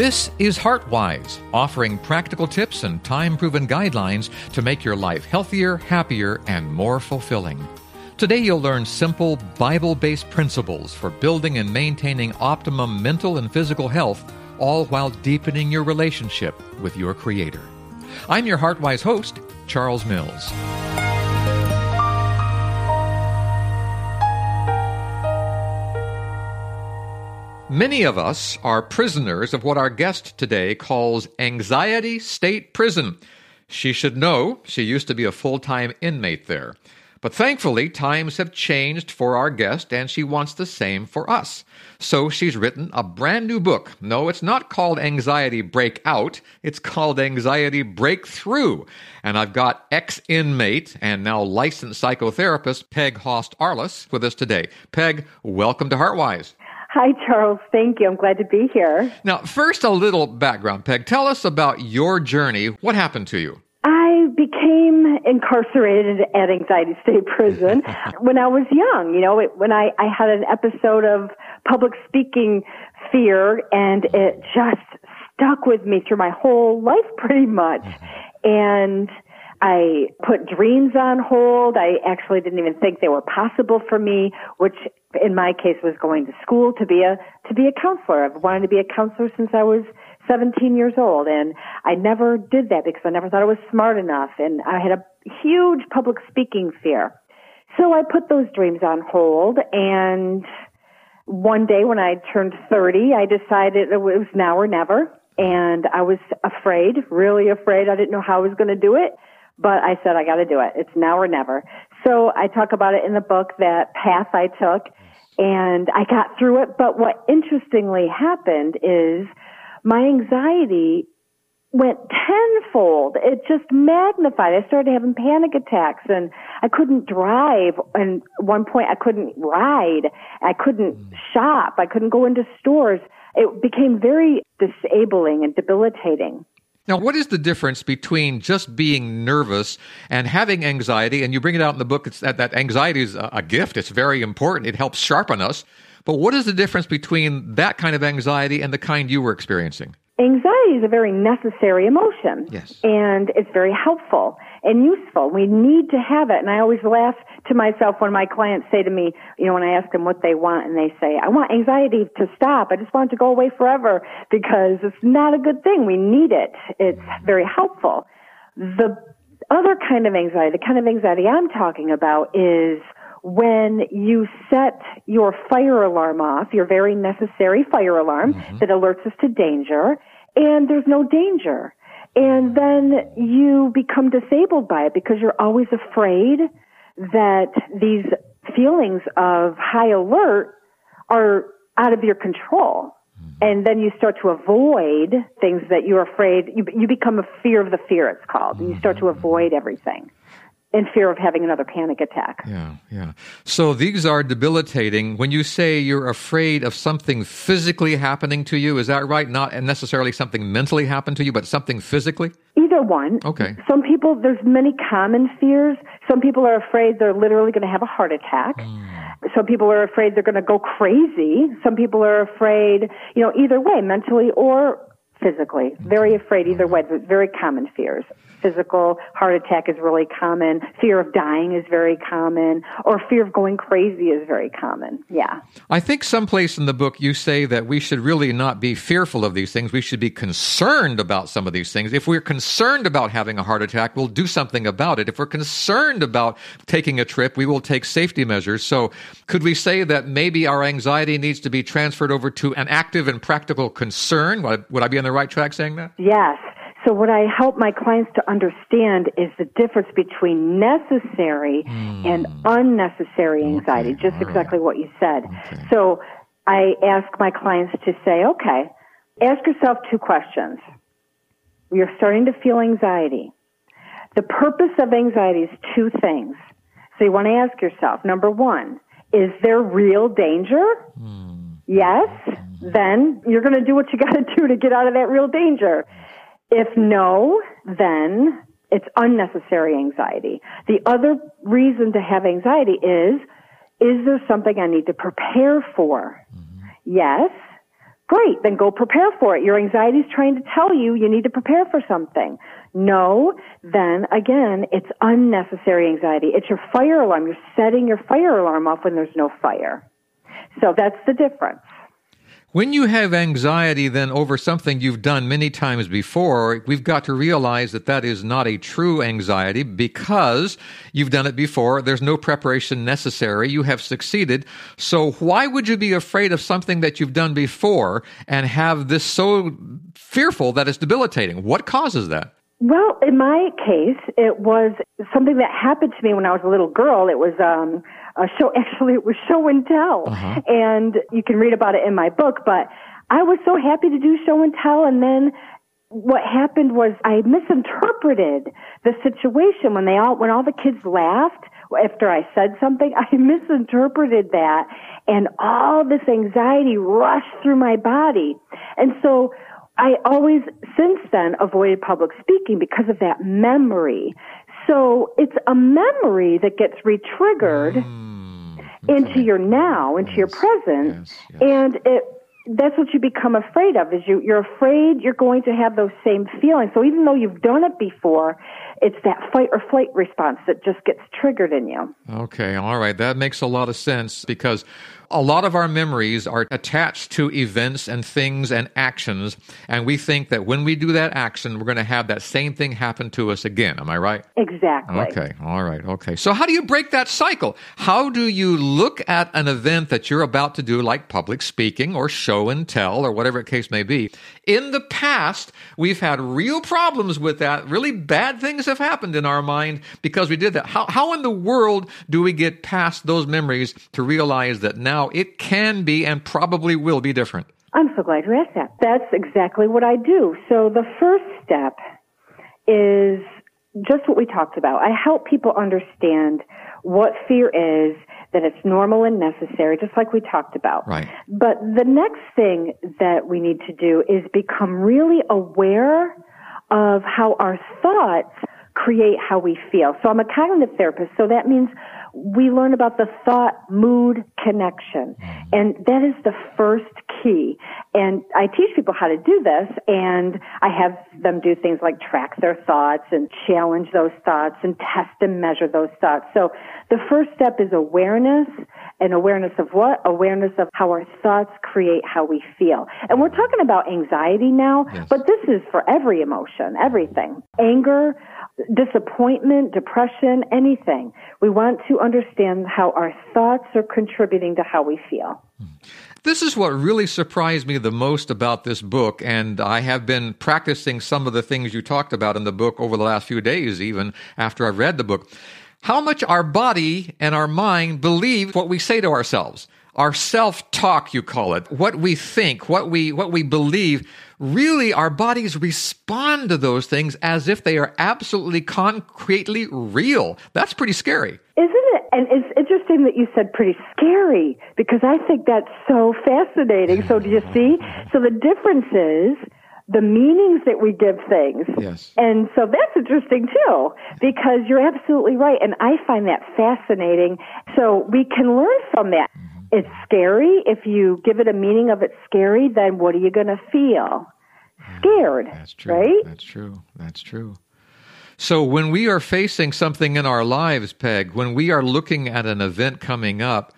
This is HeartWise, offering practical tips and time-proven guidelines to make your life healthier, happier, and more fulfilling. Today you'll learn simple, Bible-based principles for building and maintaining optimum mental and physical health, all while deepening your relationship with your Creator. I'm your HeartWise host, Charles Mills. Many of us are prisoners of what our guest today calls Anxiety State Prison. She should know she used to be a full-time inmate there. But thankfully, times have changed for our guest, and she wants the same for us. So she's written a brand new book. No, it's not called Anxiety Breakout. It's called Anxiety Breakthrough. And I've got ex-inmate and now licensed psychotherapist Peg Host-Arliss with us today. Peg, welcome to HeartWise. Hi, Charles. Thank you. I'm glad to be here. Now, first, a little background, Peg. Tell us about your journey. What happened to you? I became incarcerated at Anxiety State Prison when I was young. You know, when I had an episode of public speaking fear, and it just stuck with me through my whole life pretty much. And I put dreams on hold. I actually didn't even think they were possible for me, which in my case was going to school to be a counselor. I've wanted to be a counselor since I was 17 years old, and I never did that because I never thought I was smart enough, and I had a huge public speaking fear. So I put those dreams on hold, and one day when I turned 30, I decided it was now or never, and I was afraid, really afraid. I didn't know how I was going to do it. But I said, I got to do it. It's now or never. So I talk about it in the book, that path I took, and I got through it. But what interestingly happened is my anxiety went tenfold. It just magnified. I started having panic attacks, and I couldn't drive. And at one point, I couldn't ride. I couldn't shop. I couldn't go into stores. It became very disabling and debilitating. Now, what is the difference between just being nervous and having anxiety? And you bring it out in the book, it's that anxiety is a gift. It's very important. It helps sharpen us. But what is the difference between that kind of anxiety and the kind you were experiencing? Anxiety is a very necessary emotion. Yes. And it's very helpful and useful. We need to have it. And I always laugh to myself when my clients say to me, you know, when I ask them what they want, and they say, I want anxiety to stop. I just want it to go away forever, because it's not a good thing. We need it. It's very helpful. The other kind of anxiety, the kind of anxiety I'm talking about, is when you set your fire alarm off, your very necessary fire alarm that alerts us to danger, and there's no danger. And then you become disabled by it because you're always afraid that these feelings of high alert are out of your control. And then you start to avoid things that you're afraid, you become a fear of the fear, it's called. And you start to avoid everything in fear of having another panic attack. Yeah. So these are debilitating. When you say you're afraid of something physically happening to you, is that right? Not necessarily something mentally happened to you, but something physically? Either one. Okay. Some people, there's many common fears. Some people are afraid they're literally going to have a heart attack. Some people are afraid they're going to go crazy. Some people are afraid, you know, either way, mentally or physically. Very afraid either way. There's very common fears. Physical heart attack is really common. Fear of dying is very common. Or fear of going crazy is very common. Yeah. I think someplace in the book you say that we should really not be fearful of these things. We should be concerned about some of these things. If we're concerned about having a heart attack, we'll do something about it. If we're concerned about taking a trip, we will take safety measures. So could we say that maybe our anxiety needs to be transferred over to an active and practical concern? Would I be on the right track saying that? Yes. So what I help my clients to understand is the difference between necessary and unnecessary anxiety, just exactly what you said. Okay. So I ask my clients to say, okay, ask yourself two questions. You're starting to feel anxiety. The purpose of anxiety is two things. So you want to ask yourself, number one, is there real danger? Yes. Then you're going to do what you got to do to get out of that real danger. If no, then it's unnecessary anxiety. The other reason to have anxiety is there something I need to prepare for? Yes. Great, then go prepare for it. Your anxiety is trying to tell you you need to prepare for something. No, then again, it's unnecessary anxiety. It's your fire alarm. You're setting your fire alarm off when there's no fire. So that's the difference. When you have anxiety then over something you've done many times before, we've got to realize that that is not a true anxiety because you've done it before. There's no preparation necessary. You have succeeded. So why would you be afraid of something that you've done before and have this so fearful that it's debilitating? What causes that? Well, in my case, it was something that happened to me when I was a little girl. It was it was show and tell. Uh-huh. And you can read about it in my book, but I was so happy to do show and tell. And then what happened was I misinterpreted the situation when all the kids laughed after I said something. I misinterpreted that, and all this anxiety rushed through my body. And so I always, since then, avoided public speaking because of that memory. So it's a memory that gets re-triggered into your now, into your present, and that's what you become afraid of, is you're afraid you're going to have those same feelings. So even though you've done it before, it's that fight or flight response that just gets triggered in you. Okay, all right. That makes a lot of sense because a lot of our memories are attached to events and things and actions, and we think that when we do that action, we're going to have that same thing happen to us again. Am I right? Exactly. Okay, all right, okay. So how do you break that cycle? How do you look at an event that you're about to do, like public speaking or show and tell or whatever the case may be? In the past, we've had real problems with that. Really bad things have happened in our mind because we did that. How in the world do we get past those memories to realize that now it can be and probably will be different? I'm so glad you asked that. That's exactly what I do. So the first step is just what we talked about. I help people understand what fear is, that it's normal and necessary, just like we talked about. Right. But the next thing that we need to do is become really aware of how our thoughts create how we feel. So I'm a cognitive therapist, so that means we learn about the thought-mood connection. And that is the first key. And I teach people how to do this, and I have them do things like track their thoughts and challenge those thoughts and test and measure those thoughts. So the first step is awareness. And awareness of what? Awareness of how our thoughts create how we feel. And we're talking about anxiety now, yes, but this is for every emotion, everything. Anger, disappointment, depression, anything. We want to understand how our thoughts are contributing to how we feel. This is what really surprised me the most about this book, and I have been practicing some of the things you talked about in the book over the last few days, even after I've read the book. How much our body and our mind believe what we say to ourselves. Our self-talk, you call it, what we think, what we believe. Really, our bodies respond to those things as if they are absolutely concretely real. That's pretty scary. Isn't it? And it's interesting that you said pretty scary, because I think that's so fascinating. So do you see? So the difference is the meanings that we give things. Yes. And so that's interesting too, because you're absolutely right. And I find that fascinating. So we can learn from that. It's scary. If you give it a meaning of it's scary, then what are you going to feel? Scared. That's true. Right? That's true. That's true. So when we are facing something in our lives, Peg, when we are looking at an event coming up,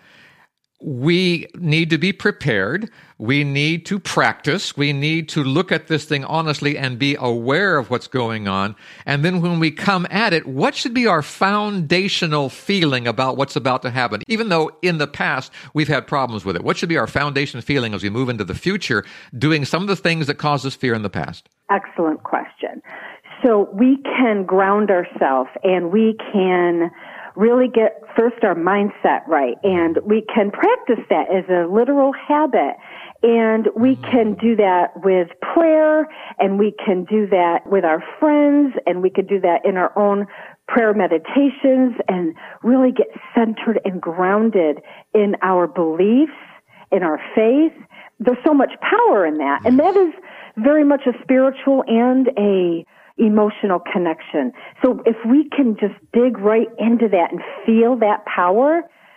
we need to be prepared. We need to practice. We need to look at this thing honestly and be aware of what's going on. And then when we come at it, what should be our foundational feeling about what's about to happen? Even though in the past we've had problems with it, what should be our foundation feeling as we move into the future, doing some of the things that caused us fear in the past? Excellent question. So we can ground ourselves, and we can really get first our mindset right, and we can practice that as a literal habit. And we can do that with prayer, and we can do that with our friends, and we can do that in our own prayer meditations, and really get centered and grounded in our beliefs, in our faith. There's so much power in that, and that is very much a spiritual and a emotional connection. So if we can just dig right into that and feel that power,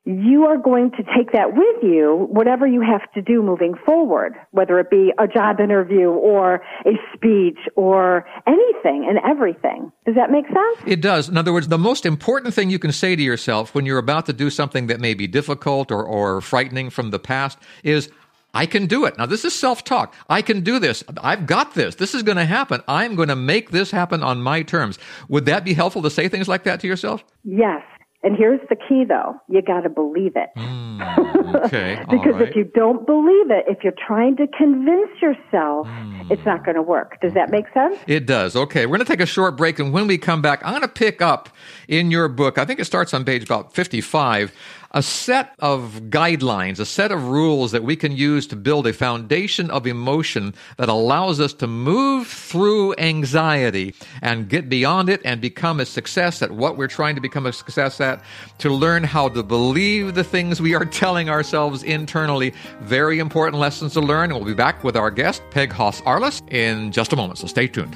you are going to take that with you, whatever you have to do moving forward, whether it be a job interview or a speech or anything and everything. Does that make sense? It does. In other words, the most important thing you can say to yourself when you're about to do something that may be difficult or frightening from the past is, I can do it. Now, this is self-talk. I can do this. I've got this. This is going to happen. I'm going to make this happen on my terms. Would that be helpful to say things like that to yourself? Yes. And here's the key, though. You got to believe it. Okay. Because if you don't believe it, if you're trying to convince yourself, it's not going to work. Does that make sense? It does. Okay. We're going to take a short break. And when we come back, I'm going to pick up in your book, I think it starts on page about 55, a set of guidelines, a set of rules that we can use to build a foundation of emotion that allows us to move through anxiety and get beyond it and become a success at what we're trying to become a success at, to learn how to believe the things we are telling ourselves internally. Very important lessons to learn. And we'll be back with our guest, Peg Hoss-Arles, in just a moment. So stay tuned.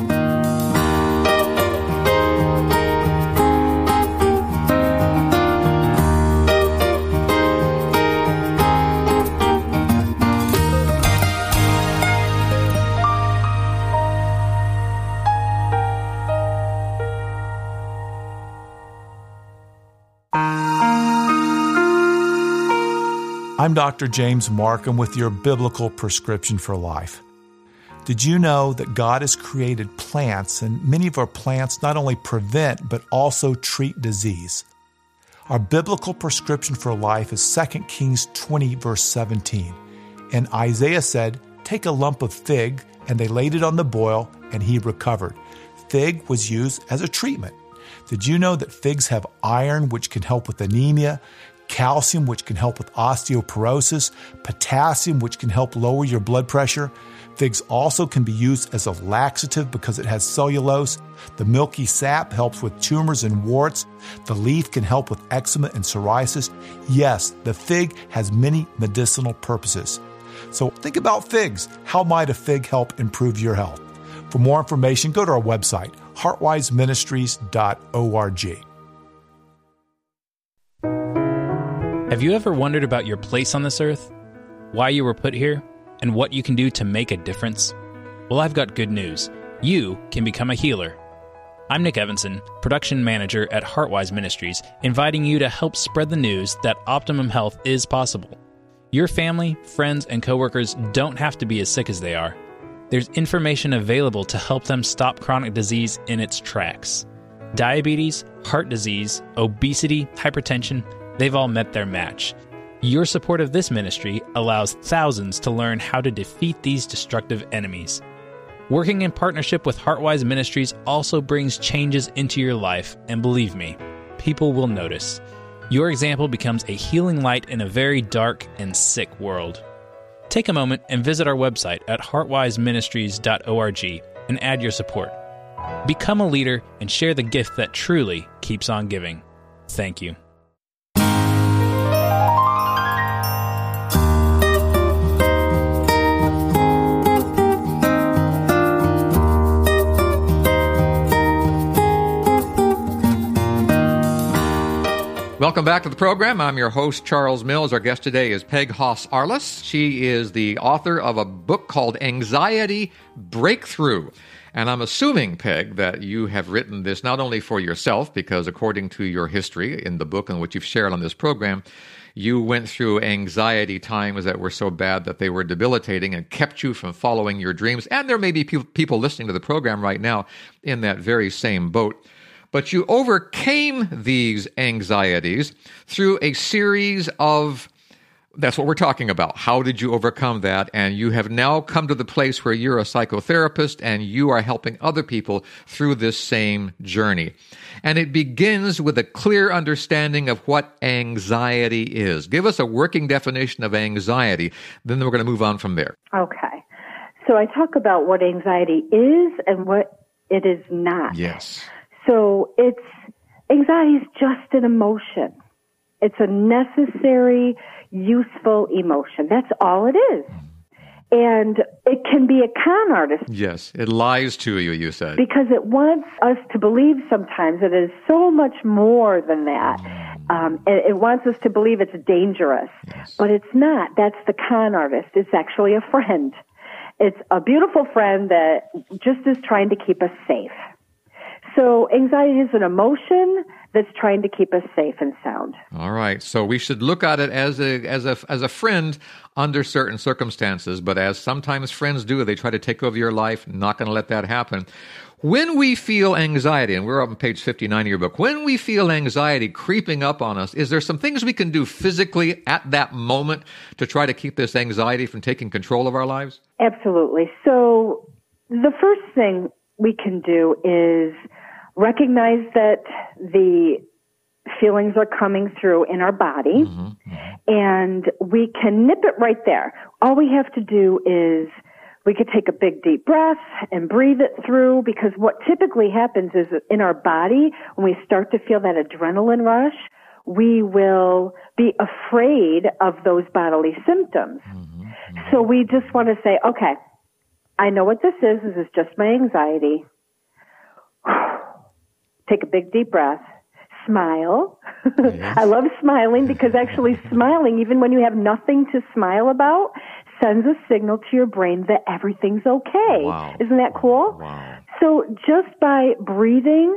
I'm Dr. James Markham with your Biblical Prescription for Life. Did you know that God has created plants, and many of our plants not only prevent but also treat disease? Our Biblical Prescription for Life is 2 Kings 20, verse 17. And Isaiah said, "Take a lump of fig," and they laid it on the boil, and he recovered. Fig was used as a treatment. Did you know that figs have iron, which can help with anemia, calcium, which can help with osteoporosis, potassium, which can help lower your blood pressure? Figs also can be used as a laxative because it has cellulose. The milky sap helps with tumors and warts. The leaf can help with eczema and psoriasis. Yes, the fig has many medicinal purposes. So think about figs. How might a fig help improve your health? For more information, go to our website, heartwiseministries.org. Have you ever wondered about your place on this earth? Why you were put here? And what you can do to make a difference? Well, I've got good news. You can become a healer. I'm Nick Evanson, production manager at Heartwise Ministries, inviting you to help spread the news that optimum health is possible. Your family, friends, and coworkers don't have to be as sick as they are. There's information available to help them stop chronic disease in its tracks. Diabetes, heart disease, obesity, hypertension, they've all met their match. Your support of this ministry allows thousands to learn how to defeat these destructive enemies. Working in partnership with Heartwise Ministries also brings changes into your life, and believe me, people will notice. Your example becomes a healing light in a very dark and sick world. Take a moment and visit our website at heartwiseministries.org and add your support. Become a leader and share the gift that truly keeps on giving. Thank you. Welcome back to the program. I'm your host, Charles Mills. Our guest today is Peg Hoss-Arles. She is the author of a book called Anxiety Breakthrough. And I'm assuming, Peg, that you have written this not only for yourself, because according to your history in the book and what you've shared on this program, you went through anxiety times that were so bad that they were debilitating and kept you from following your dreams. And there may be people listening to the program right now in that very same boat. But you overcame these anxieties through a series of, that's what we're talking about. How did you overcome that? And you have now come to the place where you're a psychotherapist and you are helping other people through this same journey. And it begins with a clear understanding of what anxiety is. Give us a working definition of anxiety, then we're going to move on from there. Okay. So I talk about what anxiety is and what it is not. Yes. So anxiety is just an emotion. It's a necessary, useful emotion. That's all it is. And it can be a con artist. Yes, it lies to you, you said. Because it wants us to believe sometimes that it is so much more than that. It wants us to believe it's dangerous, but it's not. That's the con artist. It's actually a friend. It's a beautiful friend that just is trying to keep us safe. So anxiety is an emotion that's trying to keep us safe and sound. All right. So we should look at it as a friend under certain circumstances, but as sometimes friends do, they try to take over your life. Not going to let that happen. When we feel anxiety, and we're up on page 59 of your book, when we feel anxiety creeping up on us, is there some things we can do physically at that moment to try to keep this anxiety from taking control of our lives? Absolutely. So the first thing we can do is recognize that the feelings are coming through in our body, and we can nip it right there. All we have to do is we could take a big deep breath and breathe it through, because what typically happens is in our body, when we start to feel that adrenaline rush, we will be afraid of those bodily symptoms. So we just want to say, okay, I know what this is. This is just my anxiety. Take a big deep breath. Smile. I love smiling, because actually smiling, even when you have nothing to smile about, sends a signal to your brain that everything's okay. Wow. Isn't that cool? Wow. So just by breathing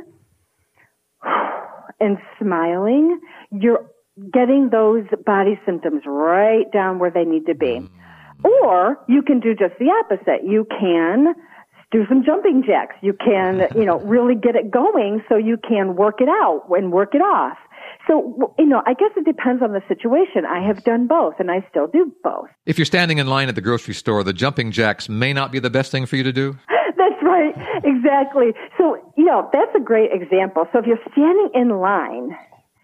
and smiling, you're getting those body symptoms right down where they need to be. Or you can do just the opposite. You can do some jumping jacks. You can, really get it going so you can work it out and work it off. So, I guess it depends on the situation. I have done both, and I still do both. If you're standing in line at the grocery store, the jumping jacks may not be the best thing for you to do? That's right. Exactly. So, that's a great example. So if you're standing in line,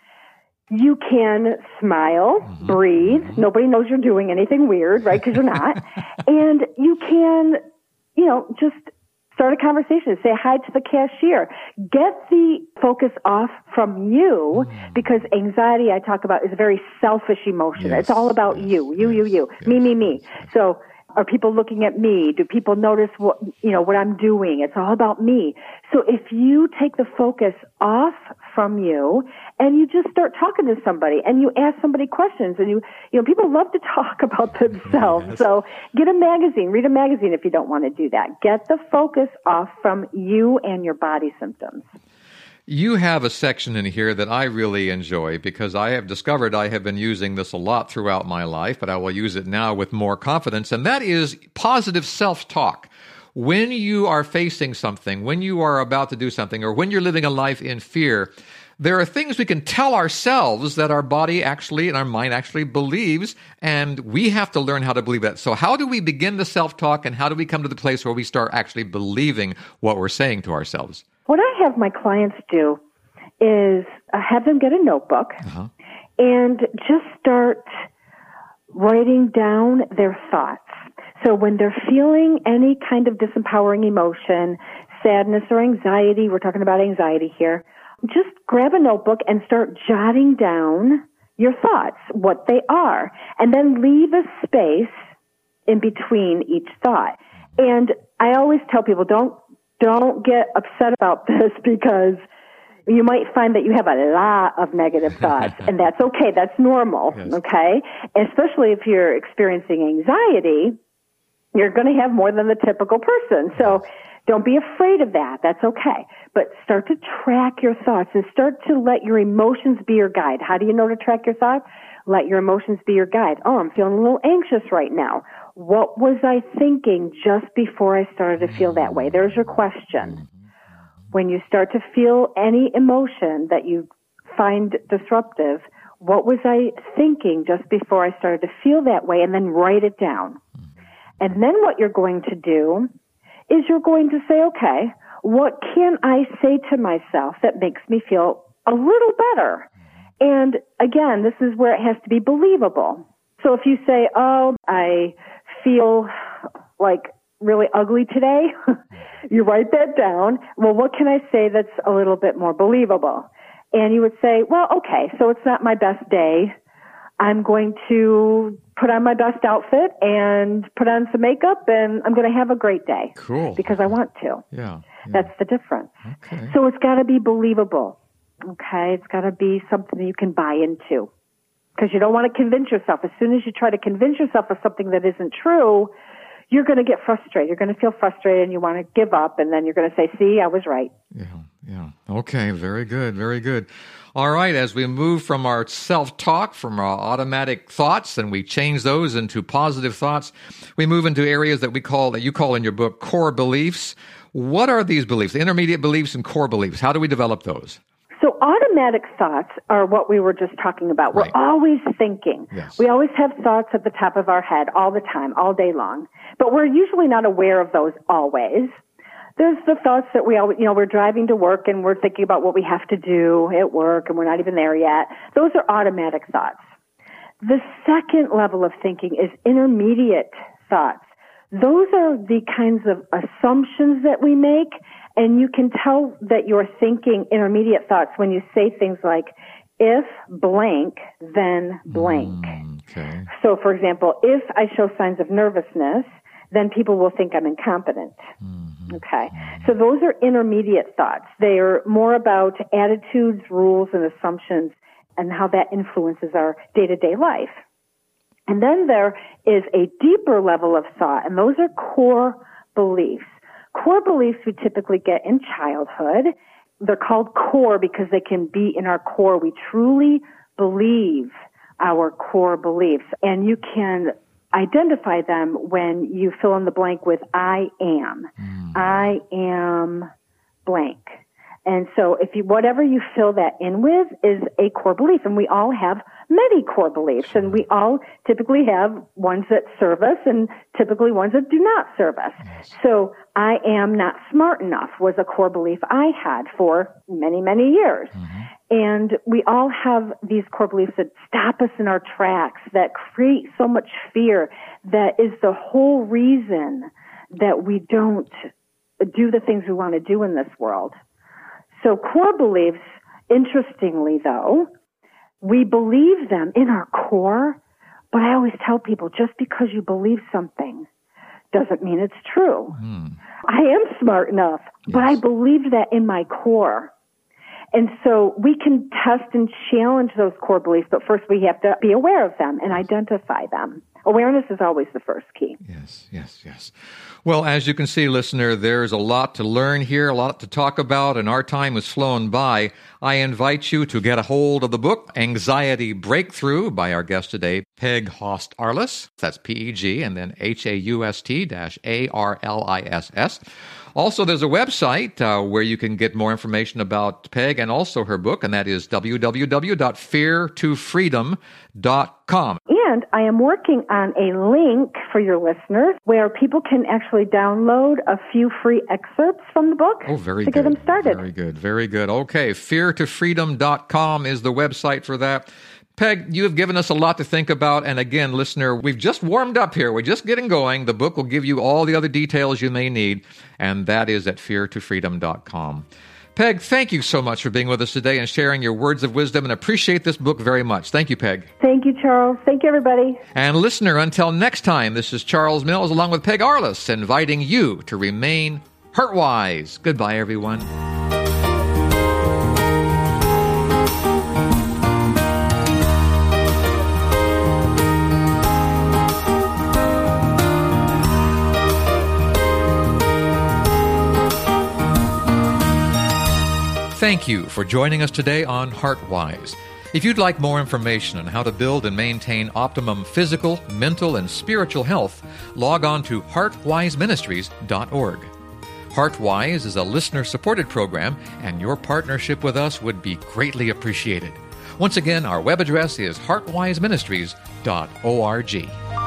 you can smile, breathe. Nobody knows you're doing anything weird, right? Because you're not. And you can, just start a conversation, say hi to the cashier. Get the focus off from you, because anxiety, I talk about, is a very selfish emotion. Yes. It's all about you, me. So are people looking at me? Do people notice what I'm doing? It's all about me. So if you take the focus off from you and you just start talking to somebody and you ask somebody questions, and people love to talk about themselves. Yes. So get a magazine, read a magazine if you don't want to do that. Get the focus off from you and your body symptoms. You have a section in here that I really enjoy, because I have discovered I have been using this a lot throughout my life, but I will use it now with more confidence, and that is positive self-talk. When you are facing something, when you are about to do something, or when you're living a life in fear, there are things we can tell ourselves that our body actually and our mind actually believes, and we have to learn how to believe that. So how do we begin the self-talk, and how do we come to the place where we start actually believing what we're saying to ourselves? What I have my clients do is have them get a notebook and just start writing down their thoughts. So when they're feeling any kind of disempowering emotion, sadness or anxiety, we're talking about anxiety here, just grab a notebook and start jotting down your thoughts, what they are, and then leave a space in between each thought. And I always tell people, don't get upset about this, because you might find that you have a lot of negative thoughts, and that's okay. That's normal, okay? Especially if you're experiencing anxiety, you're going to have more than the typical person. So don't be afraid of that. That's okay. But start to track your thoughts and start to let your emotions be your guide. How do you know to track your thoughts? Let your emotions be your guide. Oh, I'm feeling a little anxious right now. What was I thinking just before I started to feel that way? There's your question. When you start to feel any emotion that you find disruptive, what was I thinking just before I started to feel that way? And then write it down. And then what you're going to do is you're going to say, okay, what can I say to myself that makes me feel a little better? And again, this is where it has to be believable. So if you say, oh, I feel like really ugly today, you write that down. Well, what can I say that's a little bit more believable? And you would say, well, okay, so it's not my best day. I'm going to put on my best outfit and put on some makeup, and I'm going to have a great day. Cool. Because I want to. Yeah. That's the difference. Okay. So it's got to be believable. Okay? It's got to be something that you can buy into. Because you don't want to convince yourself. As soon as you try to convince yourself of something that isn't true, you're going to get frustrated. You're going to feel frustrated and you want to give up, and then you're going to say, see, I was right. Yeah. Okay, very good, very good. All right, as we move from our self-talk, from our automatic thoughts, and we change those into positive thoughts, we move into areas that you call in your book core beliefs. What are these beliefs, intermediate beliefs and core beliefs? How do we develop those? So automatic thoughts are what we were just talking about. Right. We're always thinking. Yes. We always have thoughts at the top of our head all the time, all day long. But we're usually not aware of those always. There's the thoughts that we're driving to work and we're thinking about what we have to do at work and we're not even there yet. Those are automatic thoughts. The second level of thinking is intermediate thoughts. Those are the kinds of assumptions that we make, and you can tell that you're thinking intermediate thoughts when you say things like, if blank, then blank. Okay. So, for example, if I show signs of nervousness, then people will think I'm incompetent. Okay. So those are intermediate thoughts. They are more about attitudes, rules, and assumptions and how that influences our day-to-day life. And then there is a deeper level of thought, and those are core beliefs. Core beliefs we typically get in childhood. They're called core because they can be in our core. We truly believe our core beliefs, and you can identify them when you fill in the blank with I am. I am blank. And so whatever you fill that in with is a core belief, and we all have many core beliefs, and we all typically have ones that serve us and typically ones that do not serve us. So I am not smart enough was a core belief I had for many, many years. And we all have these core beliefs that stop us in our tracks, that create so much fear, that is the whole reason that we don't do the things we want to do in this world. So core beliefs, interestingly though, we believe them in our core, but I always tell people just because you believe something doesn't mean it's true. I am smart enough, but I believe that in my core. And so we can test and challenge those core beliefs, but first we have to be aware of them and identify them. Awareness is always the first key. Yes. Well, as you can see, listener, there's a lot to learn here, a lot to talk about, and our time has flown by. I invite you to get a hold of the book, Anxiety Breakthrough, by our guest today, Peg Host-Arliss. That's P-E-G, and then H-A-U-S-T-A-R-L-I-S-S. Also, there's a website where you can get more information about Peg and also her book, and that is www.feartofreedom.com. And I am working on a link for your listeners where people can actually download a few free excerpts from the book to get them started. Very good. Okay, feartofreedom.com is the website for that. Peg, you have given us a lot to think about, and again, listener, we've just warmed up here. We're just getting going. The book will give you all the other details you may need, and that is at feartofreedom.com. Peg, thank you so much for being with us today and sharing your words of wisdom, and appreciate this book very much. Thank you, Peg. Thank you, Charles. Thank you, everybody. And listener, until next time, this is Charles Mills along with Peg Arliss, inviting you to remain heart-wise. Goodbye, everyone. Thank you for joining us today on HeartWise. If you'd like more information on how to build and maintain optimum physical, mental, and spiritual health, log on to heartwiseministries.org. HeartWise is a listener-supported program, and your partnership with us would be greatly appreciated. Once again, our web address is heartwiseministries.org.